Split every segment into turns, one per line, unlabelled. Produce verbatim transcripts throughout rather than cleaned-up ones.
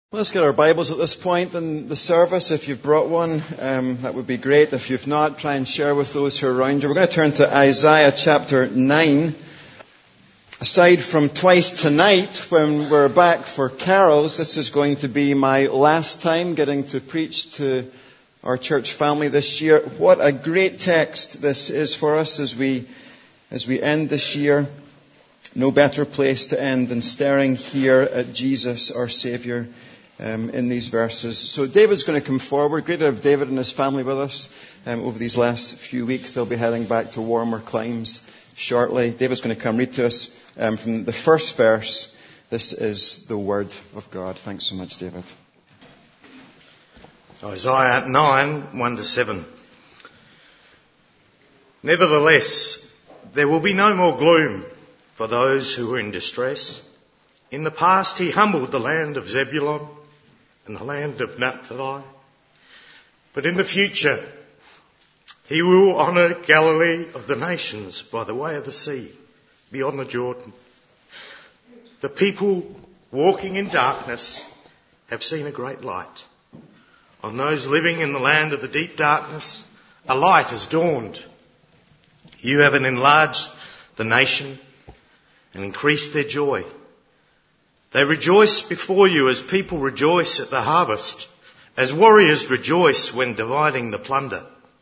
Let's get our Bibles at this point in the service. If you've brought one, um, that would be great. If you've not, try and share with those who are around you. We're going to turn to Isaiah chapter nine. Aside from twice tonight, when we're back for carols, this is going to be my last time getting to preach to our church family this year. What a great text this is for us as we, as we end this year. No better place to end than staring here at Jesus, our Saviour. Um, in these verses. So David's going to come forward. Great to have David and his family with us um, over these last few weeks. They'll be heading back to warmer climes shortly. David's going to come read to us um, from the first verse. This is the Word of God. Thanks so much, David.
Isaiah nine, one to seven. Nevertheless, there will be no more gloom for those who are in distress. In the past he humbled the land of Zebulun and the land of Naphtali. But in the future, he will honour Galilee of the nations by the way of the sea, beyond the Jordan. The people walking in darkness have seen a great light. On those living in the land of the deep darkness, a light has dawned. You have enlarged the nation and increased their joy. They rejoice before you as people rejoice at the harvest, as warriors rejoice when dividing the plunder.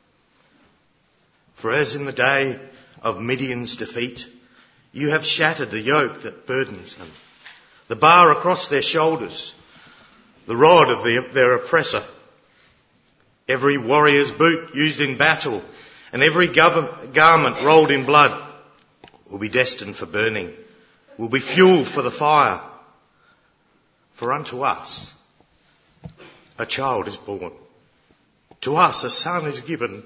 For as in the day of Midian's defeat, you have shattered the yoke that burdens them, the bar across their shoulders, the rod of the, their oppressor. Every warrior's boot used in battle and every gov- garment rolled in blood will be destined for burning, will be fuel for the fire. For unto us a child is born, to us a son is given,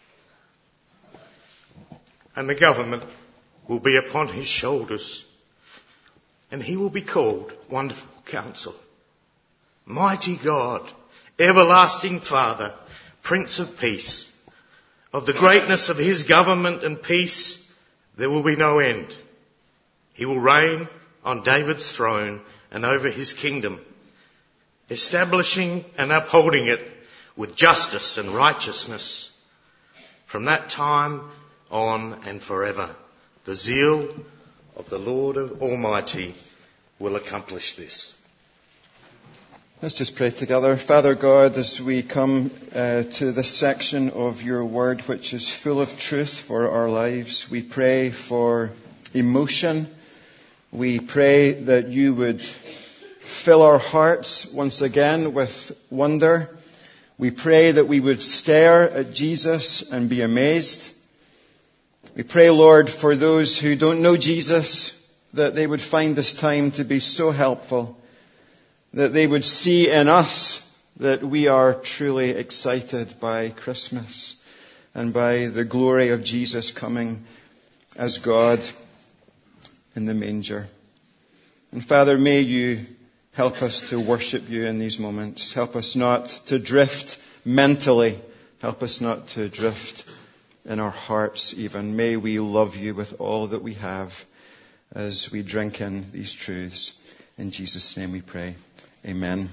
and the government will be upon his shoulders, and he will be called Wonderful Counselor, Mighty God, Everlasting Father, Prince of Peace. Of the greatness of his government and peace there will be no end. He will reign on David's throne and over his kingdom, establishing and upholding it with justice and righteousness from that time on and forever. The zeal of the Lord Almighty will accomplish this.
Let's just pray together. Father God, as we come uh, to this section of your word, which is full of truth for our lives, we pray for emotion. We pray that you would fill our hearts once again with wonder. We pray that we would stare at Jesus and be amazed. We pray, Lord, for those who don't know Jesus, that they would find this time to be so helpful, that they would see in us that we are truly excited by Christmas and by the glory of Jesus coming as God in the manger. And Father, may you help us to worship you in these moments. Help us not to drift mentally. Help us not to drift in our hearts even. May we love you with all that we have as we drink in these truths. In Jesus' name we pray. Amen.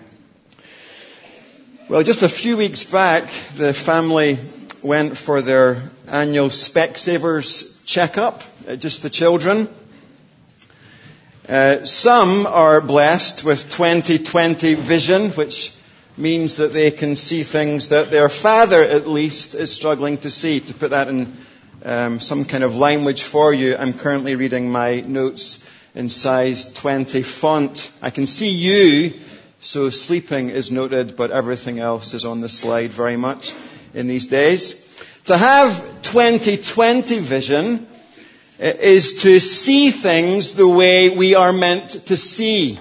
Well, just a few weeks back, the family went for their annual Specsavers checkup, just the children. Uh, some are blessed with twenty twenty vision, which means that they can see things that their father, at least, is struggling to see. To put that in um, some kind of language for you, I'm currently reading my notes in size twenty font. I can see you, so sleeping is noted, but everything else is on the slide very much in these days. To have twenty twenty vision is to see things the way we are meant to see.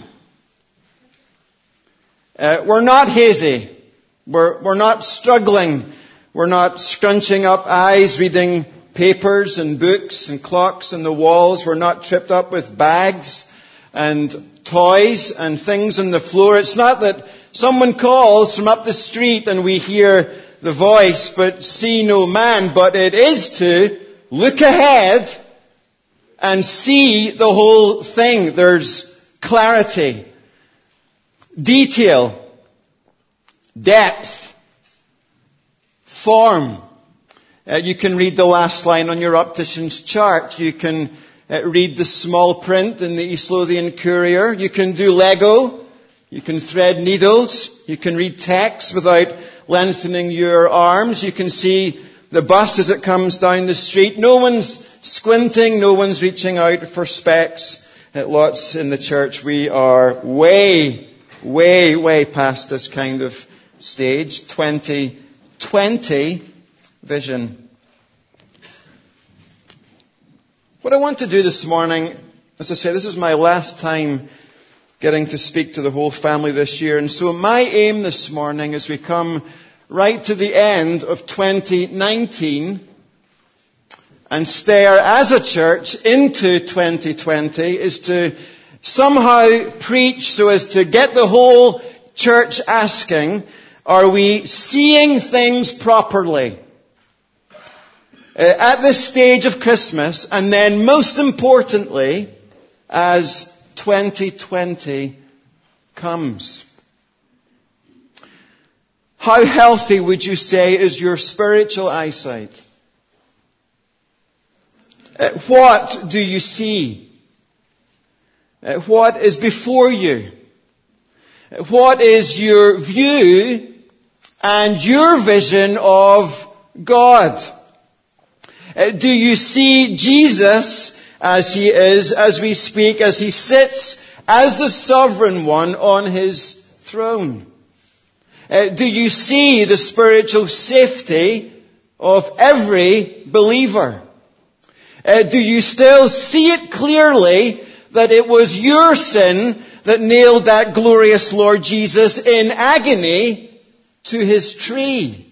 Uh, we're not hazy. We're, we're not struggling. We're not scrunching up eyes, reading papers and books and clocks on the walls. We're not tripped up with bags and toys and things on the floor. It's not that someone calls from up the street and we hear the voice but see no man, but it is to look ahead and see the whole thing. There's clarity. detail, depth, form. Uh, you can read the last line on your optician's chart. You can uh, read the small print in the East Lothian Courier. You can do Lego. You can thread needles. You can read text without lengthening your arms. You can see the bus as it comes down the street. No one's squinting. No one's reaching out for specs. At lots in the church, we are way, way, way past this kind of stage. twenty twenty vision. What I want to do this morning, as I say, this is my last time getting to speak to the whole family this year. And so my aim this morning, as we come right to the end of twenty nineteen and stare as a church into twenty twenty, is to somehow preach so as to get the whole church asking, are we seeing things properly? Uh, at this stage of Christmas, and then most importantly, as twenty twenty comes. How healthy would you say is your spiritual eyesight? Uh, what do you see? Uh, what is before you? Uh, what is your view and your vision of God? Uh, do you see Jesus as He is, as we speak, as He sits as the sovereign one on His throne? Uh, do you see the spiritual safety of every believer? Uh, do you still see it clearly that it was your sin that nailed that glorious Lord Jesus in agony to His tree?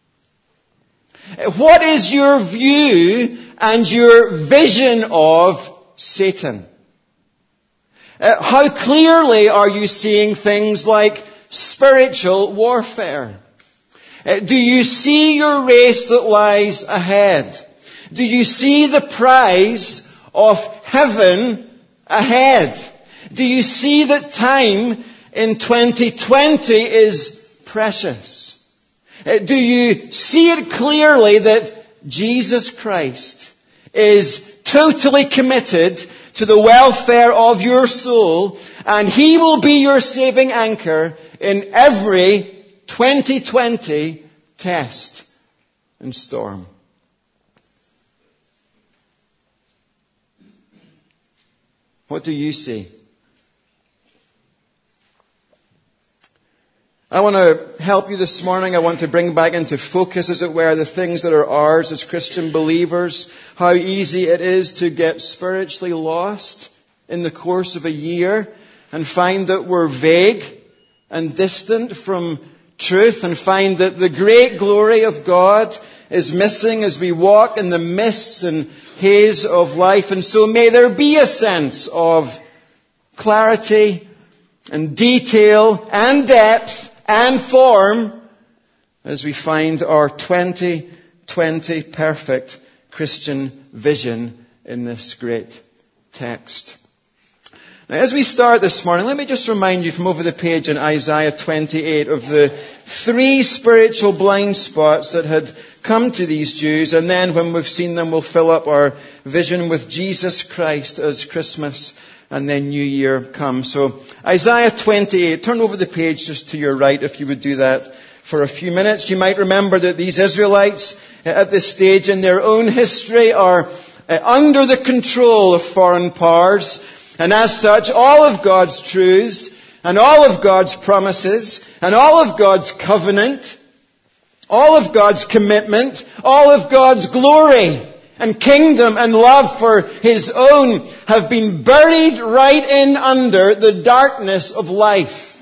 What is your view and your vision of Satan? Uh, how clearly are you seeing things like spiritual warfare? Uh, do you see your race that lies ahead? Do you see the prize of heaven ahead? Do you see that time in twenty twenty is precious? Do you see it clearly that Jesus Christ is totally committed to the welfare of your soul, and He will be your saving anchor in every twenty twenty test and storm? What do you see? I want to help you this morning. I want to bring back into focus, as it were, the things that are ours as Christian believers. How easy it is to get spiritually lost in the course of a year and find that we're vague and distant from truth, and find that the great glory of God is missing as we walk in the mists and haze of life. And so may there be a sense of clarity and detail and depth and form as we find our twenty twenty perfect Christian vision in this great text. Now, as we start this morning, let me just remind you from over the page in Isaiah twenty-eight of the three spiritual blind spots that had come to these Jews, and then when we've seen them, we'll fill up our vision with Jesus Christ as Christmas and then New Year comes. So Isaiah twenty-eight, turn over the page just to your right if you would do that for a few minutes. You might remember that these Israelites at this stage in their own history are under the control of foreign powers. And as such, all of God's truths and all of God's promises and all of God's covenant, all of God's commitment, all of God's glory and kingdom and love for His own have been buried right in under the darkness of life.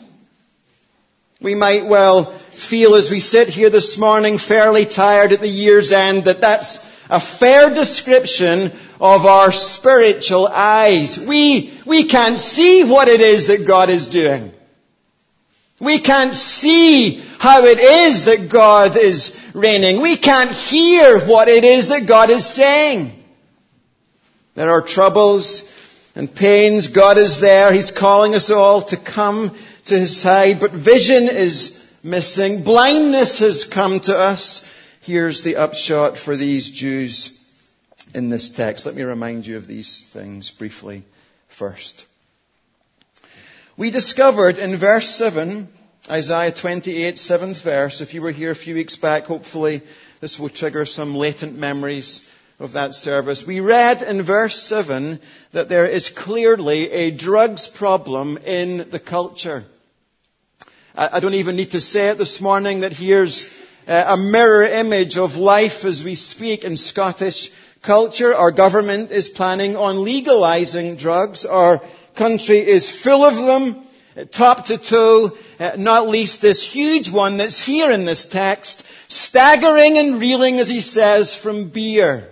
We might well feel as we sit here this morning fairly tired at the year's end that that's a fair description of our spiritual eyes. We, we can't see what it is that God is doing. We can't see how it is that God is reigning. We can't hear what it is that God is saying. There are troubles and pains. God is there. He's calling us all to come to his side, but vision is missing. Blindness has come to us. Here's the upshot for these Jews in this text. Let me remind you of these things briefly first. We discovered in verse seven, Isaiah twenty-eight, seventh verse. If you were here a few weeks back, hopefully this will trigger some latent memories of that service. We read in verse seven that there is clearly a drugs problem in the culture. I don't even need to say it this morning that here's a mirror image of life as we speak in Scottish culture. Our government is planning on legalizing drugs. Our country is full of them, top to toe, not least this huge one that's here in this text, staggering and reeling, as he says, from beer.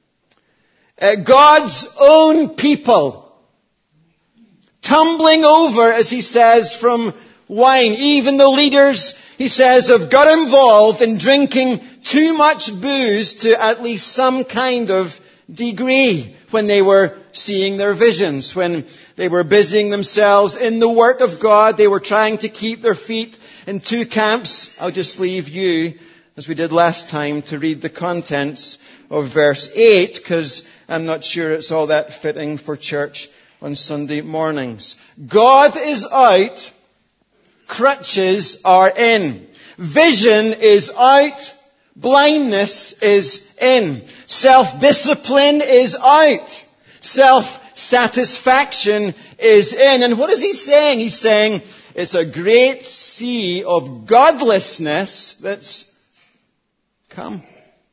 God's own people, tumbling over, as he says, from wine. Even the leaders, he says, have got involved in drinking too much booze to at least some kind of degree when they were seeing their visions, when they were busying themselves in the work of God. They were trying to keep their feet in two camps. I'll just leave you, as we did last time, to read the contents of verse eight, because I'm not sure it's all that fitting for church on Sunday mornings. God is out, crutches are in. Vision is out, blindness is in. Self-discipline is out. Self-satisfaction is in. And what is he saying? He's saying it's a great sea of godlessness that's come.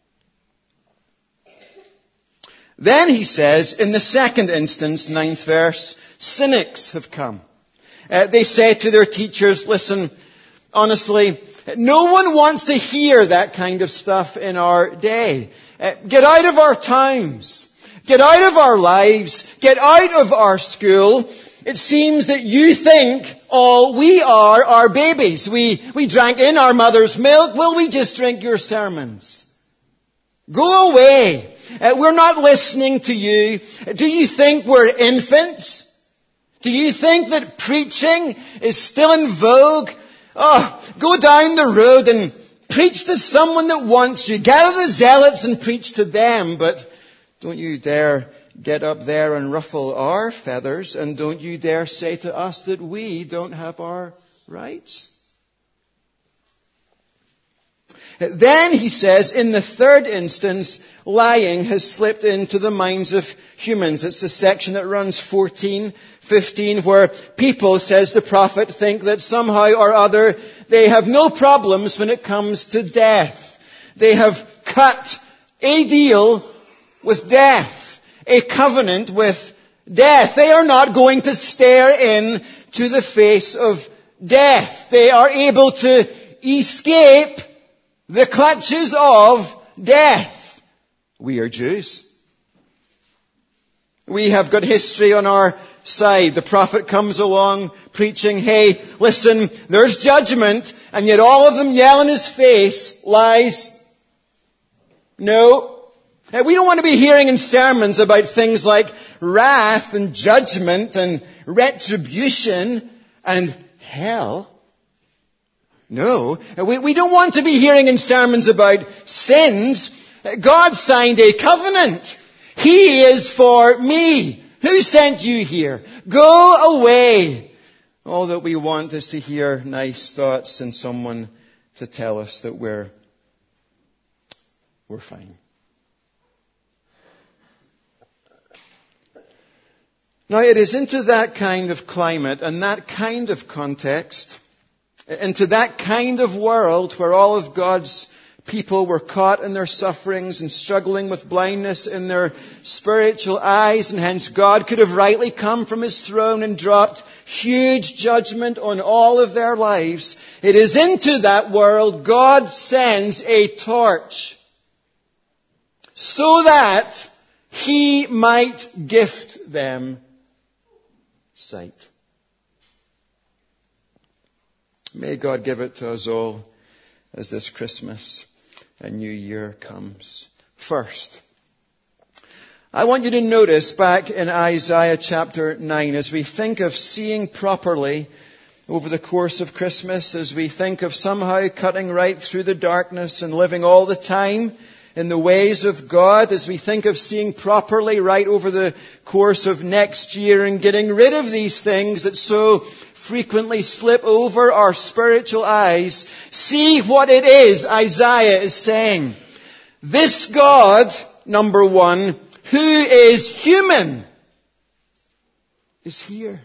Then he says, in the second instance, ninth verse, cynics have come. Uh, they say to their teachers, listen, honestly, no one wants to hear that kind of stuff in our day. Uh, get out of our towns. Get out of our lives. Get out of our school. It seems that you think all we are are babies. We, we drank in our mother's milk. Will we just drink your sermons? Go away. Uh, we're not listening to you. Do you think we're infants? Do you think that preaching is still in vogue? Oh, go down the road and preach to someone that wants you. Gather the zealots and preach to them. But don't you dare get up there and ruffle our feathers. And don't you dare say to us that we don't have our rights. Then, he says, in the third instance, lying has slipped into the minds of humans. It's the section that runs fourteen, fifteen, where people, says the prophet, think that somehow or other they have no problems when it comes to death. They have cut a deal with death, a covenant with death. They are not going to stare in to the face of death. They are able to escape the clutches of death. We are Jews. We have got history on our side. The prophet comes along preaching, hey, listen, there's judgment, and yet all of them yell in his face, lies. No. We don't want to be hearing in sermons about things like wrath and judgment and retribution and hell. No, we, we don't want to be hearing in sermons about sins. God signed a covenant. He is for me. Who sent you here? Go away. All that we want is to hear nice thoughts and someone to tell us that we're, we're fine. Now, it is into that kind of climate and that kind of context, into that kind of world where all of God's people were caught in their sufferings and struggling with blindness in their spiritual eyes, and hence God could have rightly come from his throne and dropped huge judgment on all of their lives. It is into that world God sends a torch so that he might gift them sight. May God give it to us all as this Christmas and New Year comes. First, I want you to notice back in Isaiah chapter nine, as we think of seeing properly over the course of Christmas as we think of somehow cutting right through the darkness and living all the time in the ways of God, as we think of seeing properly right over the course of next year and getting rid of these things that so frequently slip over our spiritual eyes, see what it is Isaiah is saying. This God, number one, who is human, is here.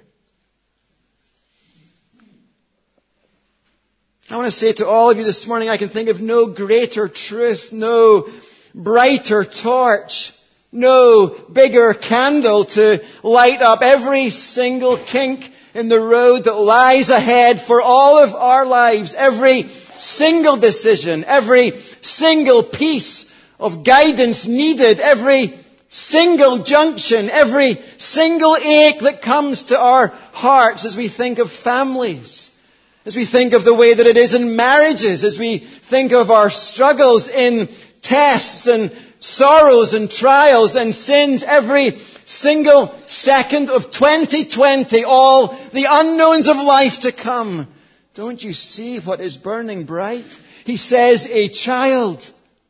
I want to say to all of you this morning, I can think of no greater truth, no brighter torch, no bigger candle to light up every single kink in the road that lies ahead for all of our lives. Every single decision, every single piece of guidance needed, every single junction, every single ache that comes to our hearts as we think of families. As we think of the way that it is in marriages, as we think of our struggles in tests and sorrows and trials and sins, every single second of twenty twenty, all the unknowns of life to come. Don't you see what is burning bright? He says, a child,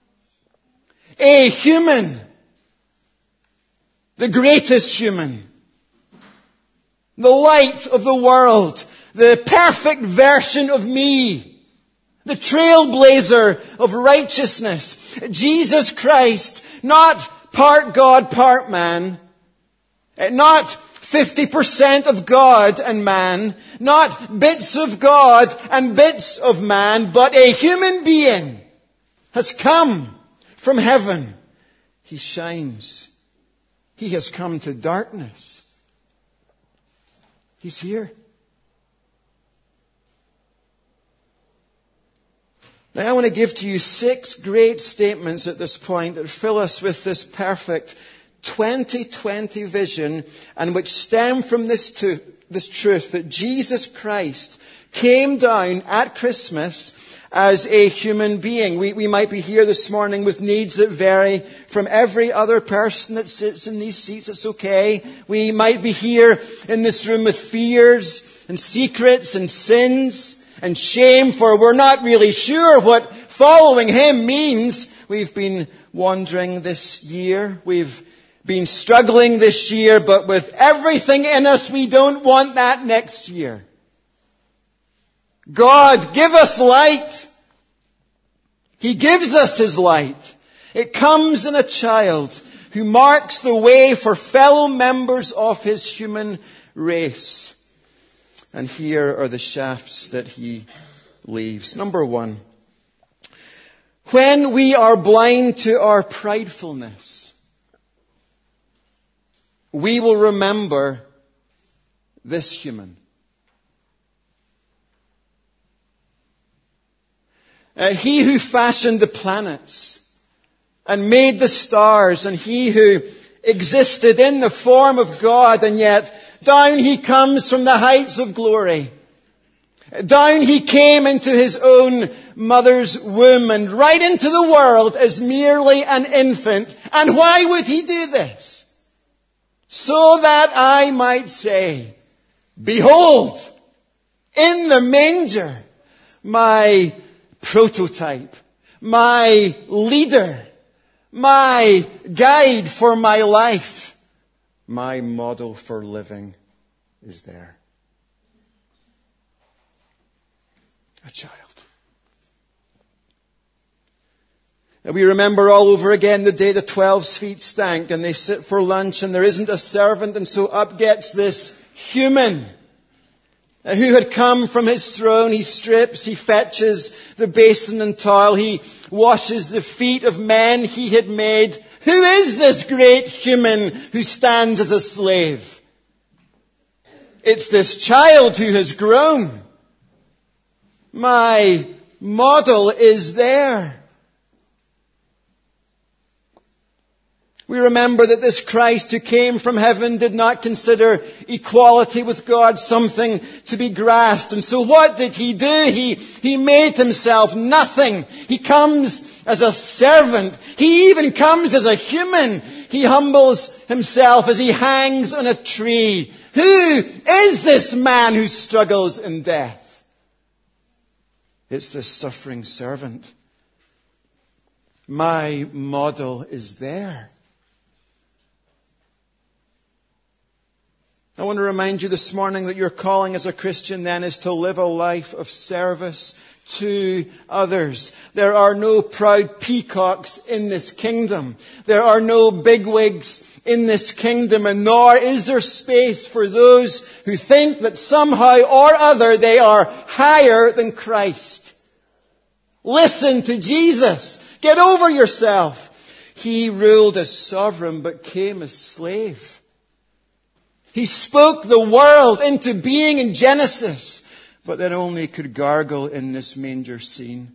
a human, the greatest human, the light of the world, the perfect version of me, the trailblazer of righteousness, Jesus Christ, not part God, part man, not fifty percent of God and man, not bits of God and bits of man, but a human being has come from heaven. He shines. He has come to darkness. He's here. Now I want to give to you six great statements at this point that fill us with this perfect twenty twenty vision and which stem from this, to, this truth that Jesus Christ came down at Christmas as a human being. We, we might be here this morning with needs that vary from every other person that sits in these seats. It's okay. We might be here in this room with fears and secrets and sins and shame, for we're not really sure what following Him means. We've been wandering this year. We've been struggling this year, but with everything in us, we don't want that next year. God, give us light. He gives us His light. It comes in a child who marks the way for fellow members of His human race. And here are the shafts that He leaves. Number one, when we are blind to our pridefulness, we will remember this human. Uh, he who fashioned the planets and made the stars, and He who existed in the form of God, and yet down He comes from the heights of glory. Down He came into His own mother's womb and right into the world as merely an infant. And why would He do this? So that I might say, behold, in the manger, my prototype, my leader, my guide for my life, my model for living is there. A child. And we remember all over again the day the twelve's feet stank and they sit for lunch and there isn't a servant, and so up gets this human who had come from his throne. He strips, he fetches the basin and towel, he washes the feet of men He had made. Who is this great human who stands as a slave? It's this child who has grown. My model is there. We remember that this Christ who came from heaven did not consider equality with God something to be grasped. And so what did He do? He, he made Himself nothing. He comes as a servant. He even comes as a human. He humbles Himself as He hangs on a tree Who is this man who struggles in death? It's the suffering servant. My model is there. I want to remind you this morning that your calling as a Christian then is to live a life of service to others. There are no proud peacocks in this kingdom. There are no bigwigs in this kingdom, and nor is there space for those who think that somehow or other they are higher than Christ. Listen to Jesus. Get over yourself. He ruled as sovereign but came as slave. He spoke the world into being in Genesis, but then only could gargle in this manger scene.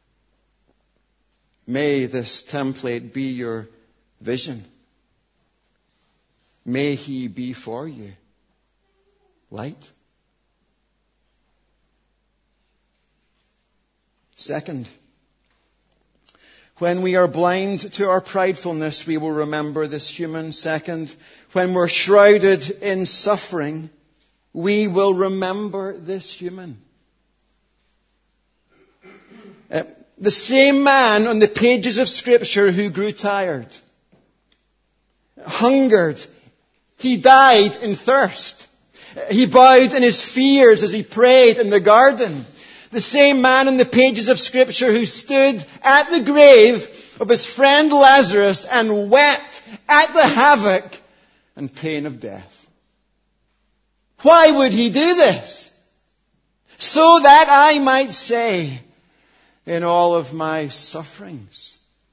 May this template be your vision. May He be for you light. Second, when we are blind to our pridefulness, we will remember this human. Second, when we're shrouded in suffering, we will remember this human. Uh, the same man on the pages of Scripture who grew tired, hungered, he died in thirst. He bowed in his fears as he prayed in the garden. The same man in the pages of Scripture who stood at the grave of his friend Lazarus and wept at the havoc and pain of death. Why would he do this? So that I might say, in all of my sufferings,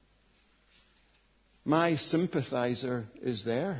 my sympathizer is there.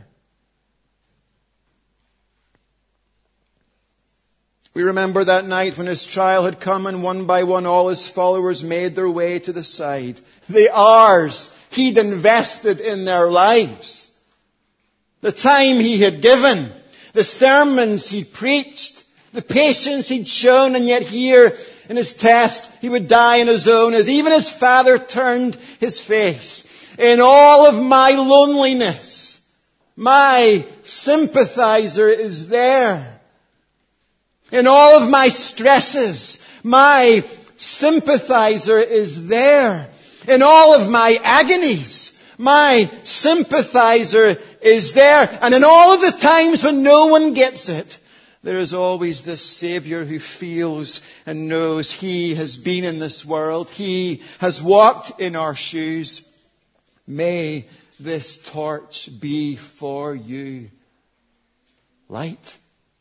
We remember that night when his trial had come and one by one all his followers made their way to the side. The hours he'd invested in their lives. The time he had given. The sermons he'd preached. The patience he'd shown, and yet here in his test he would die in his own as even his Father turned his face. In all of my loneliness, my sympathizer is there. In all of my stresses, my sympathizer is there. In all of my agonies, my sympathizer is there. And in all of the times when no one gets it, there is always this Savior who feels and knows He has been in this world. He has walked in our shoes. May this torch be for you light.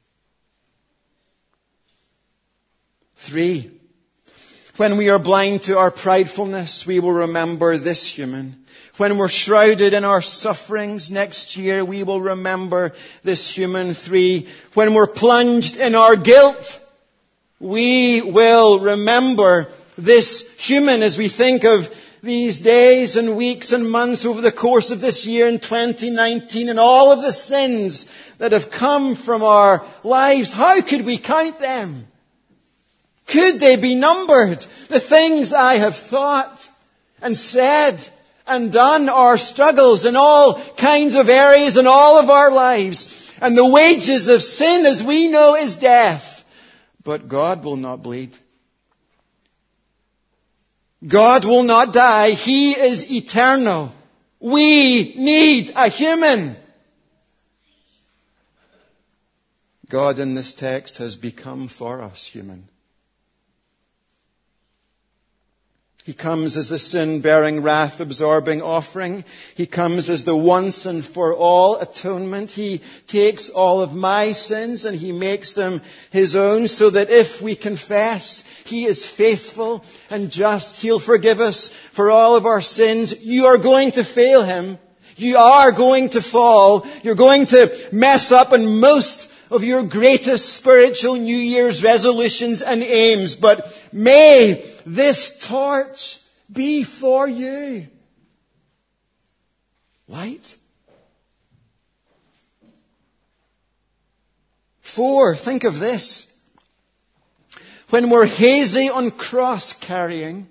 Three, when we are blind to our pridefulness, we will remember this human. When we're shrouded in our sufferings next year, we will remember this human. Three, when we're plunged in our guilt, we will remember this human as we think of these days and weeks and months over the course of this year in twenty nineteen and all of the sins that have come from our lives. How could we count them? Could they be numbered? The things I have thought and said and done, our struggles in all kinds of areas in all of our lives. And the wages of sin, as we know, is death. But God will not bleed. God will not die. He is eternal. We need a human. God in this text has become for us human. He comes as the sin-bearing, wrath-absorbing offering. He comes as the once and for all atonement. He takes all of my sins and He makes them His own, so that if we confess, He is faithful and just. He'll forgive us for all of our sins. You are going to fail Him. You are going to fall. You're going to mess up in most of your greatest spiritual New Year's resolutions and aims. But may this torch be for you light. Four, think of this. When we're hazy on cross carrying,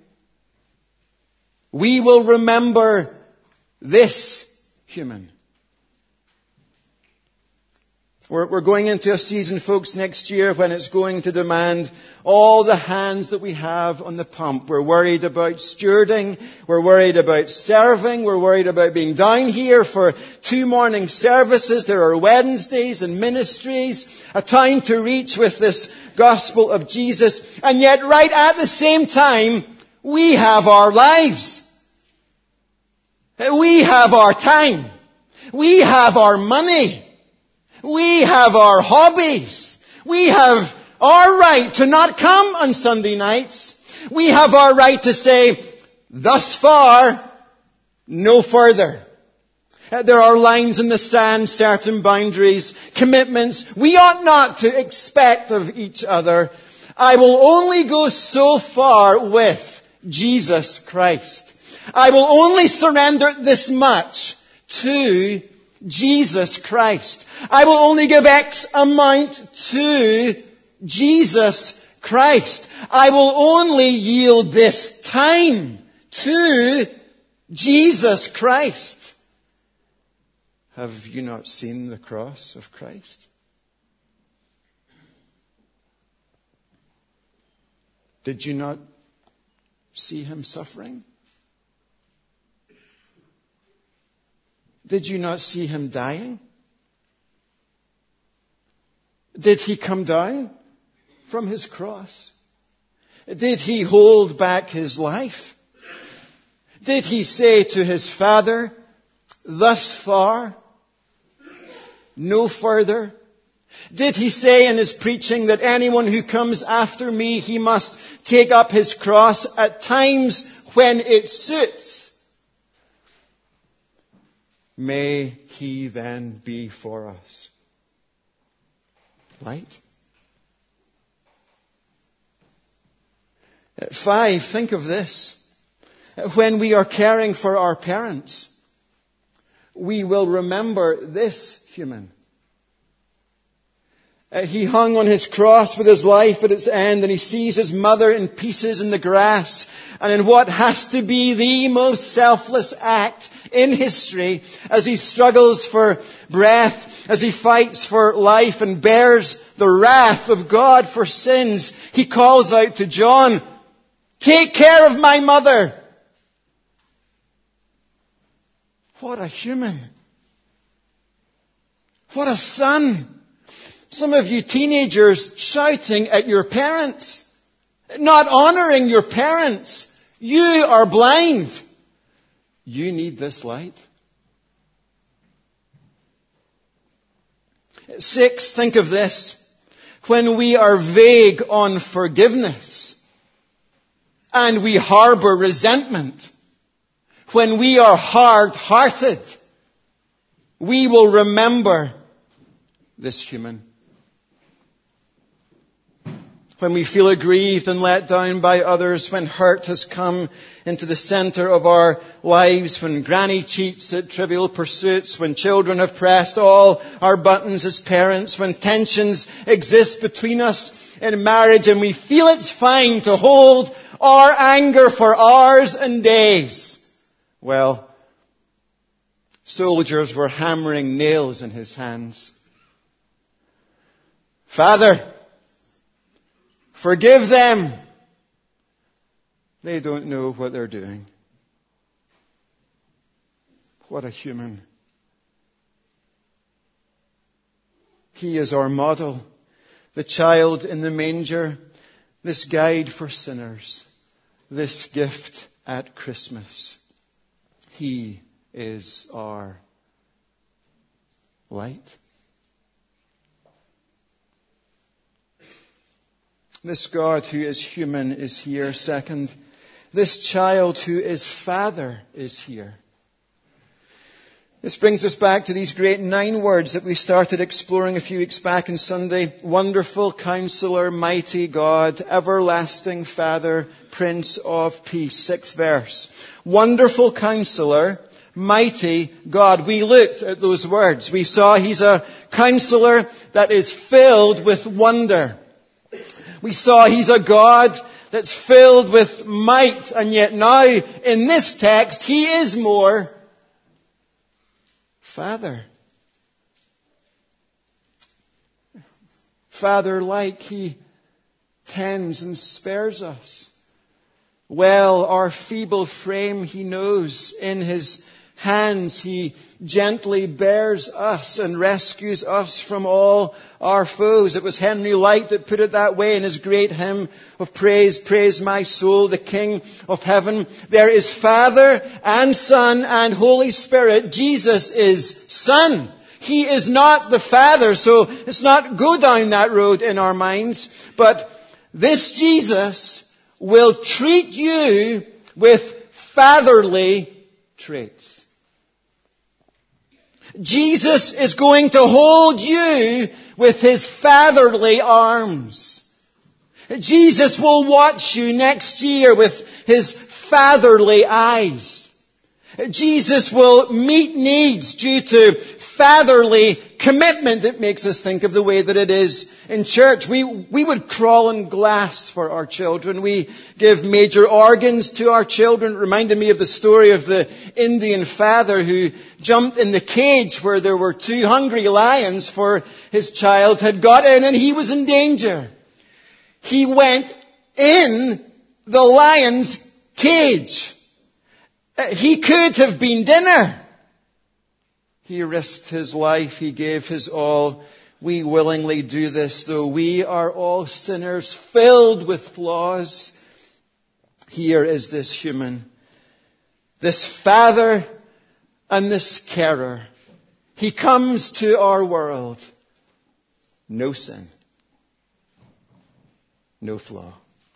we will remember this human. We're, we're going into a season, folks, next year when it's going to demand all the hands that we have on the pump. We're worried about stewarding. We're worried about serving. We're worried about being down here for two morning services. There are Wednesdays and ministries, a time to reach with this gospel of Jesus. And yet, right at the same time, we have our lives. We have our time. We have our money. We have our hobbies. We have our right to not come on Sunday nights. We have our right to say, thus far, no further. There are lines in the sand, certain boundaries, commitments we ought not to expect of each other. I will only go so far with Jesus Christ. I will only surrender this much to Jesus Christ. I will only give X amount to Jesus Christ. I will only yield this time to Jesus Christ. Have you not seen the cross of Christ? Did you not see him suffering? Did you not see him dying? Did he come down from his cross? Did he hold back his life? Did he say to his Father, thus far, no further? Did he say in his preaching that anyone who comes after me, he must take up his cross at times when it suits? May he then be for us light. Five, think of this. When we are caring for our parents, we will remember this human. He hung on his cross with his life at its end, and he sees his mother in pieces in the grass. And in what has to be the most selfless act in history, as he struggles for breath, as he fights for life and bears the wrath of God for sins, he calls out to John, take care of my mother. What a human. What a son. Some of you teenagers shouting at your parents, not honoring your parents. You are blind. You need this light. Six, think of this. When we are vague on forgiveness and we harbor resentment, when we are hard-hearted, we will remember this human. When we feel aggrieved and let down by others, when hurt has come into the center of our lives, when granny cheats at trivial pursuits, when children have pressed all our buttons as parents, when tensions exist between us in marriage and we feel it's fine to hold our anger for hours and days. Well, soldiers were hammering nails in his hands. Father, forgive them. They don't know what they're doing. What a human. He is our model. The child in the manger. This guide for sinners. This gift at Christmas. He is our light. This God who is human is here. Second, this child who is Father is here. This brings us back to these great nine words that we started exploring a few weeks back on Sunday. Wonderful Counselor, Mighty God, Everlasting Father, Prince of Peace. Sixth verse. Wonderful Counselor, Mighty God. We looked at those words. We saw He's a Counselor that is filled with wonder. We saw He's a God that's filled with might, and yet now in this text He is more Father. Father-like, He tends and spares us. Well, our feeble frame He knows. In His hands He gently bears us and rescues us from all our foes. It was Henry Light that put it that way in his great hymn of praise, Praise my soul, the King of heaven. There is Father and Son and Holy Spirit. Jesus is Son. He is not the Father, so let's not go down that road in our minds. But this Jesus will treat you with fatherly traits. Jesus is going to hold you with His fatherly arms. Jesus will watch you next year with His fatherly eyes. Jesus will meet needs due to fatherly commitment that makes us think of the way that it is in church. We, we would crawl on glass for our children. We give major organs to our children. It reminded me of the story of the Indian father who jumped in the cage where there were two hungry lions, for his child had got in and he was in danger. He went in the lion's cage. He could have been dinner. He risked his life. He gave his all. We willingly do this, though we are all sinners filled with flaws. Here is this human, this father and this carer. He comes to our world. No sin. No flaw.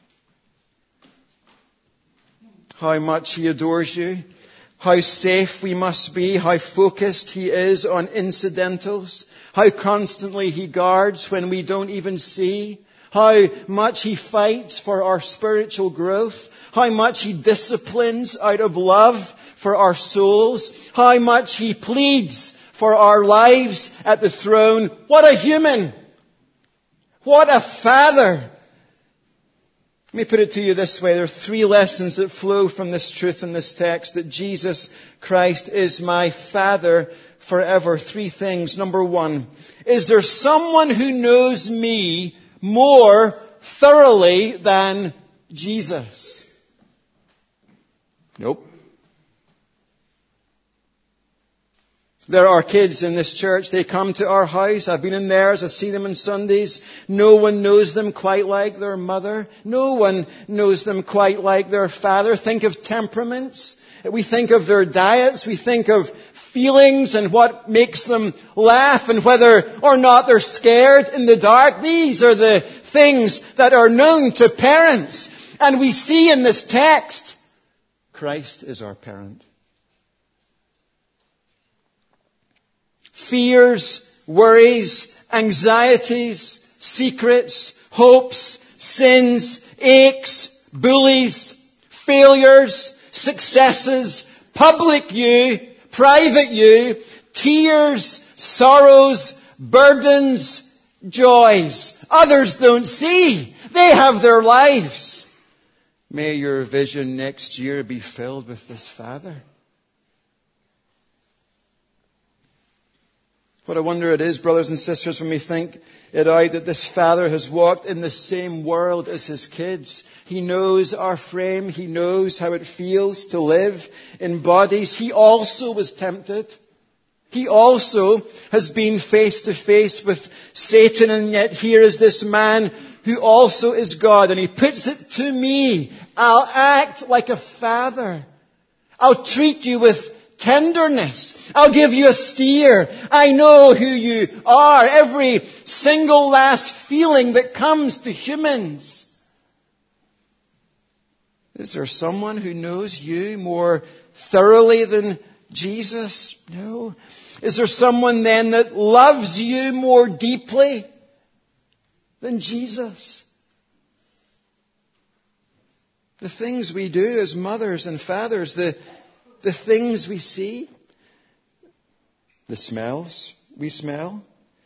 How much He adores you. How safe we must be. How focused He is on incidentals. How constantly He guards when we don't even see. How much He fights for our spiritual growth. How much He disciplines out of love for our souls. How much He pleads for our lives at the throne. What a human! What a Father! Let me put it to you this way. There are three lessons that flow from this truth in this text, that Jesus Christ is my Father forever. Three things. Number one, is there someone who knows me more thoroughly than Jesus? Nope. There are kids in this church. They come to our house. I've been in theirs. I see them on Sundays. No one knows them quite like their mother. No one knows them quite like their father. Think of temperaments. We think of their diets. We think of feelings and what makes them laugh and whether or not they're scared in the dark. These are the things that are known to parents. And we see in this text, Christ is our parent. Fears, worries, anxieties, secrets, hopes, sins, aches, bullies, failures, successes, public you, private you, tears, sorrows, burdens, joys. Others don't see. They have their lives. May your vision next year be filled with this Father. What a wonder it is, brothers and sisters, when we think it out that this Father has walked in the same world as His kids. He knows our frame. He knows how it feels to live in bodies. He also was tempted. He also has been face to face with Satan, and yet here is this man who also is God, and He puts it to me. I'll act like a father. I'll treat you with tenderness. I'll give you a steer. I know who you are. Every single last feeling that comes to humans. Is there someone who knows you more thoroughly than Jesus? No. Is there someone then that loves you more deeply than Jesus? The things we do as mothers and fathers, the The things we see, the smells we smell,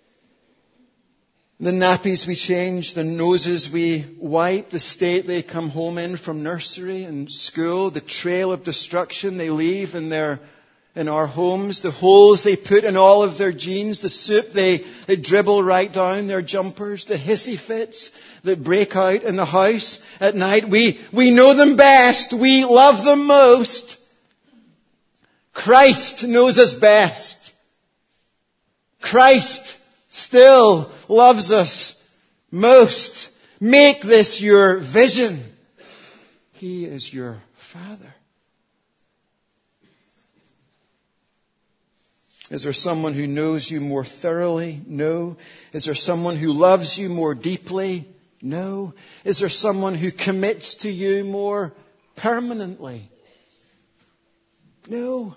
the nappies we change, the noses we wipe, the state they come home in from nursery and school, the trail of destruction they leave in their in our homes, the holes they put in all of their jeans, the soup they, they dribble right down their jumpers, the hissy fits that break out in the house at night. We, we know them best. We love them most. Christ knows us best. Christ still loves us most. Make this your vision. He is your Father. Is there someone who knows you more thoroughly? No. Is there someone who loves you more deeply? No. Is there someone who commits to you more permanently? No.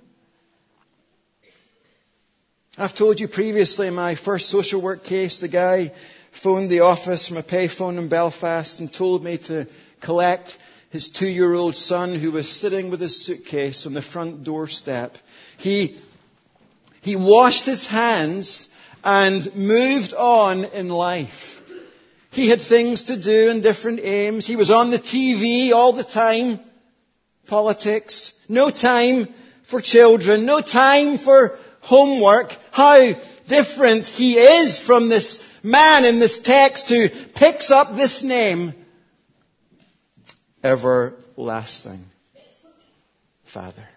I've told you previously in my first social work case, the guy phoned the office from a payphone in Belfast and told me to collect his two-year-old son who was sitting with his suitcase on the front doorstep. He He washed his hands and moved on in life. He had things to do and different aims. He was on the T V all the time. Politics. No time for children. No time for homework. How different he is from this man in this text who picks up this name. Everlasting Father.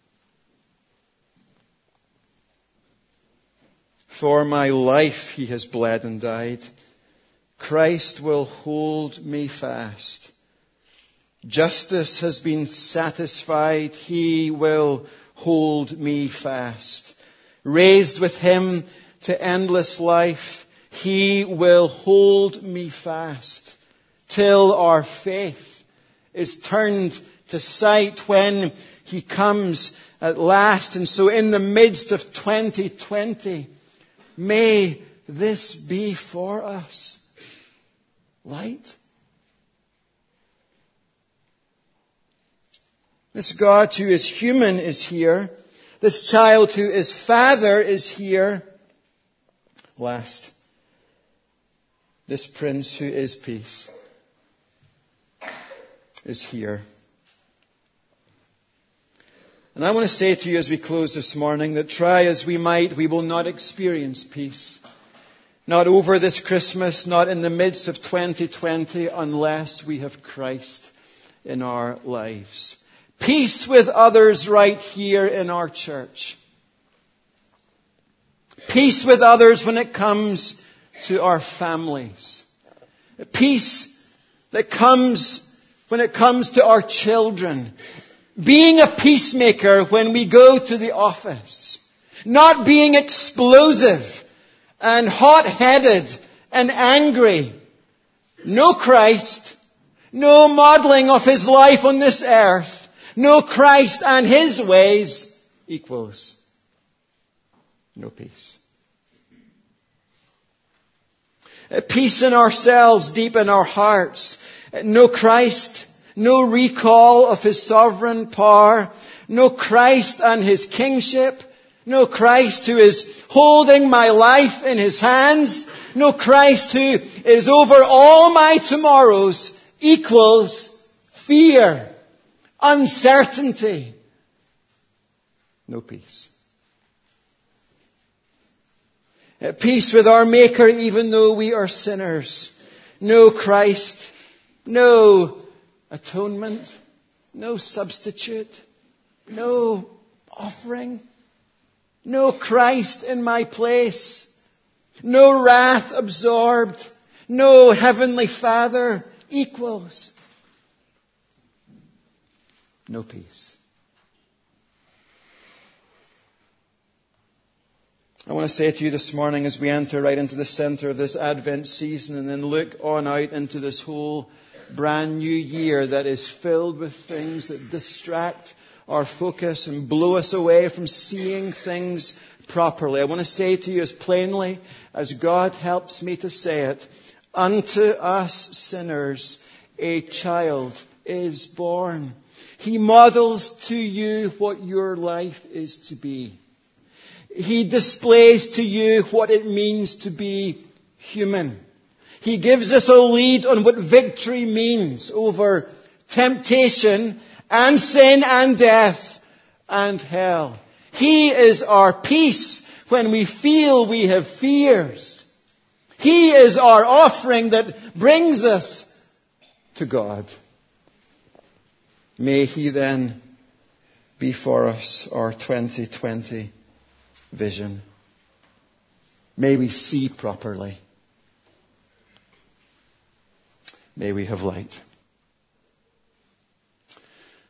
For my life he has bled and died. Christ will hold me fast. Justice has been satisfied. He will hold me fast. Raised with him to endless life, he will hold me fast till our faith is turned to sight when he comes at last. And so in the midst of twenty twenty, may this be for us light. This God who is human is here. This child who is Father is here. Last, this Prince who is peace is here. And I want to say to you as we close this morning that try as we might, we will not experience peace. Not over this Christmas, not in the midst of twenty twenty, unless we have Christ in our lives. Peace with others right here in our church. Peace with others when it comes to our families. Peace that comes when it comes to our children. Being a peacemaker when we go to the office. Not being explosive and hot-headed and angry. No Christ. No modeling of his life on this earth. No Christ and his ways equals no peace. A peace in ourselves, deep in our hearts. No Christ. No recall of his sovereign power. No Christ and his kingship. No Christ who is holding my life in his hands. No Christ who is over all my tomorrows equals fear, uncertainty. No peace. At peace with our Maker even though we are sinners. No Christ. No atonement, no substitute, no offering, no Christ in my place, no wrath absorbed, no heavenly Father equals no peace. I want to say to you this morning as we enter right into the center of this Advent season and then look on out into this whole brand new year that is filled with things that distract our focus and blow us away from seeing things properly. I want to say to you as plainly as God helps me to say it, unto us sinners a child is born. He models to you what your life is to be. He displays to you what it means to be human. He gives us a lead on what victory means over temptation and sin and death and hell. He is our peace when we feel we have fears. He is our offering that brings us to God. May He then be for us our twenty twenty vision. May we see properly. May we have light.